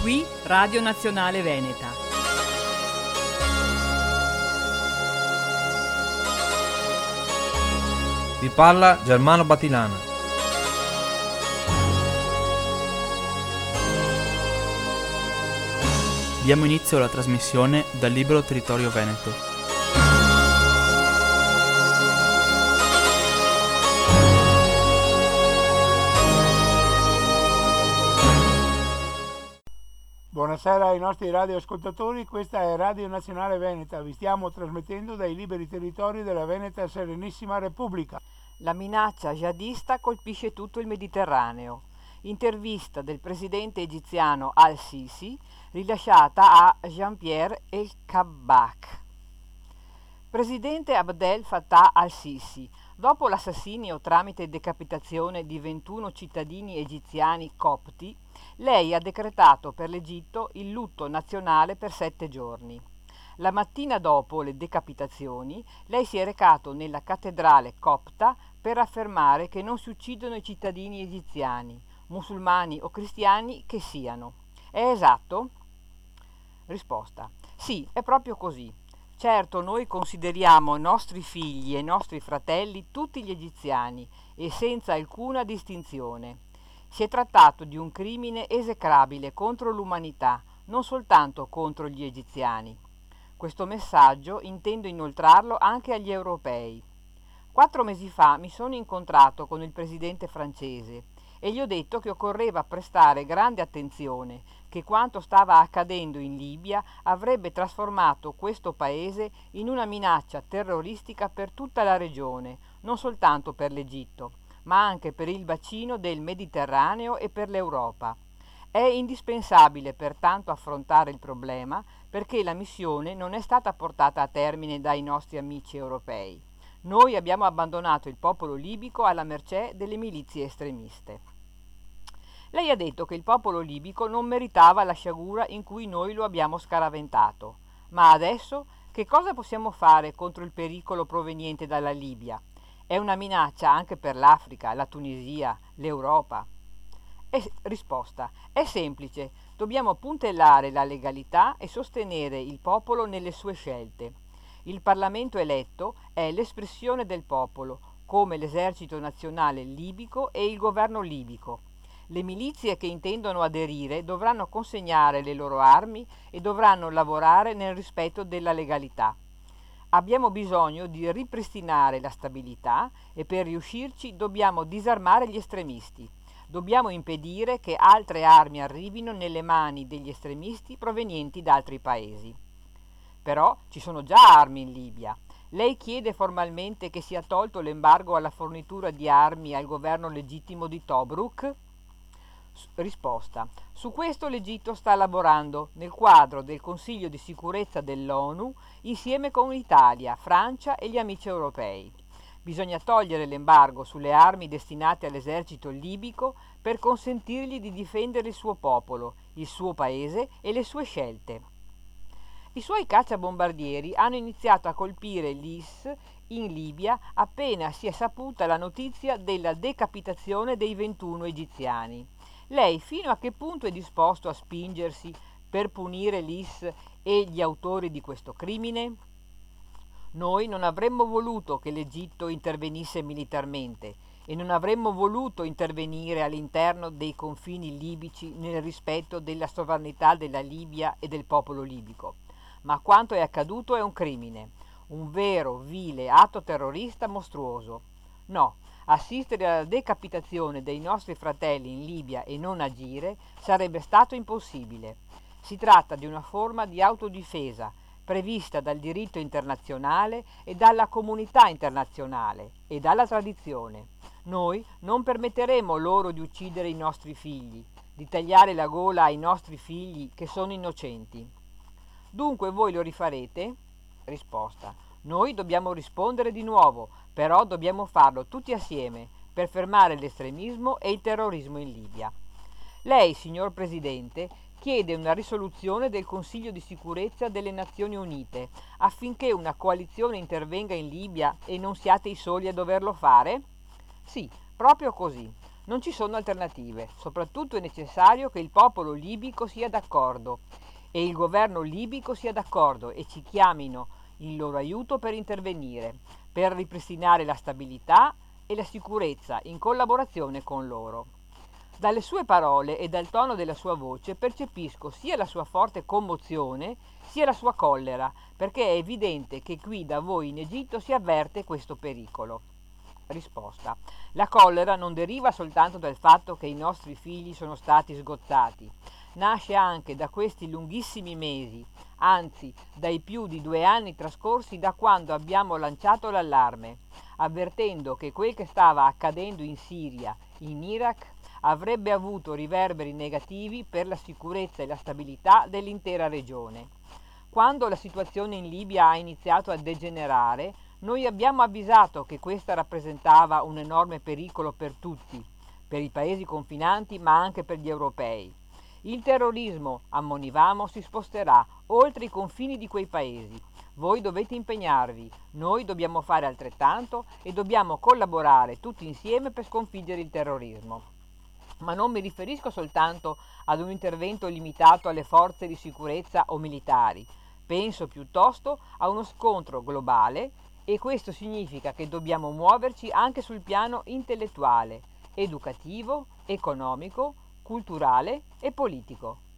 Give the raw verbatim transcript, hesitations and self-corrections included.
Qui Radio Nazionale Veneta. Vi parla Germano Batilana. Diamo inizio alla trasmissione dal Libero Territorio Veneto. Buonasera ai nostri radioascoltatori, questa è Radio Nazionale Veneta, vi stiamo trasmettendo dai liberi territori della Veneta Serenissima Repubblica. La minaccia jihadista colpisce tutto il Mediterraneo. Intervista del presidente egiziano al-Sisi rilasciata a Jean-Pierre El-Kabbak. Presidente Abdel Fattah al-Sisi, dopo l'assassinio tramite decapitazione di ventuno cittadini egiziani copti, lei ha decretato per l'Egitto il lutto nazionale per sette giorni. La mattina dopo le decapitazioni, lei si è recato nella cattedrale copta per affermare che non si uccidono i cittadini egiziani, musulmani o cristiani che siano. È esatto? Risposta: sì, è proprio così. Certo, noi consideriamo i nostri figli e i nostri fratelli tutti gli egiziani e senza alcuna distinzione. Si è trattato di un crimine esecrabile contro l'umanità, non soltanto contro gli egiziani. Questo messaggio intendo inoltrarlo anche agli europei. Quattro mesi fa mi sono incontrato con il presidente francese e gli ho detto che occorreva prestare grande attenzione, che quanto stava accadendo in Libia avrebbe trasformato questo paese in una minaccia terroristica per tutta la regione, non soltanto per l'Egitto, ma anche per il bacino del Mediterraneo e per l'Europa. È indispensabile pertanto affrontare il problema perché la missione non è stata portata a termine dai nostri amici europei. Noi abbiamo abbandonato il popolo libico alla mercé delle milizie estremiste. Lei ha detto che il popolo libico non meritava la sciagura in cui noi lo abbiamo scaraventato. Ma adesso che cosa possiamo fare contro il pericolo proveniente dalla Libia? È una minaccia anche per l'Africa, la Tunisia, l'Europa. È, risposta: è semplice, dobbiamo puntellare la legalità e sostenere il popolo nelle sue scelte. Il Parlamento eletto è l'espressione del popolo, come l'esercito nazionale libico e il governo libico. Le milizie che intendono aderire dovranno consegnare le loro armi e dovranno lavorare nel rispetto della legalità. Abbiamo bisogno di ripristinare la stabilità e per riuscirci dobbiamo disarmare gli estremisti. Dobbiamo impedire che altre armi arrivino nelle mani degli estremisti provenienti da altri paesi. Però ci sono già armi in Libia. Lei chiede formalmente che sia tolto l'embargo alla fornitura di armi al governo legittimo di Tobruk? Risposta: su questo l'Egitto sta lavorando nel quadro del Consiglio di sicurezza dell'ONU insieme con Italia, Francia e gli amici europei. Bisogna togliere l'embargo sulle armi destinate all'esercito libico per consentirgli di difendere il suo popolo, il suo paese e le sue scelte. I suoi cacciabombardieri hanno iniziato a colpire l'I S in Libia appena si è saputa la notizia della decapitazione dei ventuno egiziani. Lei fino a che punto è disposto a spingersi per punire l'I S e gli autori di questo crimine? Noi non avremmo voluto che l'Egitto intervenisse militarmente e non avremmo voluto intervenire all'interno dei confini libici nel rispetto della sovranità della Libia e del popolo libico. Ma quanto è accaduto è un crimine, un vero, vile atto terrorista mostruoso. No, assistere alla decapitazione dei nostri fratelli in Libia e non agire sarebbe stato impossibile. Si tratta di una forma di autodifesa prevista dal diritto internazionale e dalla comunità internazionale e dalla tradizione. Noi non permetteremo loro di uccidere i nostri figli, di tagliare la gola ai nostri figli che sono innocenti. Dunque voi lo rifarete? Risposta: noi dobbiamo rispondere di nuovo, però dobbiamo farlo tutti assieme per fermare l'estremismo e il terrorismo in Libia. Lei, signor Presidente, chiede una risoluzione del Consiglio di sicurezza delle Nazioni Unite affinché una coalizione intervenga in Libia e non siate i soli a doverlo fare? Sì, proprio così. Non ci sono alternative, soprattutto è necessario che il popolo libico sia d'accordo e il governo libico sia d'accordo e ci chiamino il loro aiuto per intervenire, per ripristinare la stabilità e la sicurezza in collaborazione con loro. Dalle sue parole e dal tono della sua voce percepisco sia la sua forte commozione sia la sua collera, perché è evidente che qui da voi in Egitto si avverte questo pericolo. Risposta. La collera non deriva soltanto dal fatto che i nostri figli sono stati sgozzati, nasce anche da questi lunghissimi mesi, anzi dai più di due anni trascorsi da quando abbiamo lanciato l'allarme, avvertendo che quel che stava accadendo in Siria, in Iraq, avrebbe avuto riverberi negativi per la sicurezza e la stabilità dell'intera regione. Quando la situazione in Libia ha iniziato a degenerare, noi abbiamo avvisato che questa rappresentava un enorme pericolo per tutti, per i paesi confinanti ma anche per gli europei. Il terrorismo, ammonivamo, si sposterà oltre i confini di quei paesi. Voi dovete impegnarvi, noi dobbiamo fare altrettanto e dobbiamo collaborare tutti insieme per sconfiggere il terrorismo. Ma non mi riferisco soltanto ad un intervento limitato alle forze di sicurezza o militari, penso piuttosto a uno scontro globale e questo significa che dobbiamo muoverci anche sul piano intellettuale, educativo, economico, culturale e politico.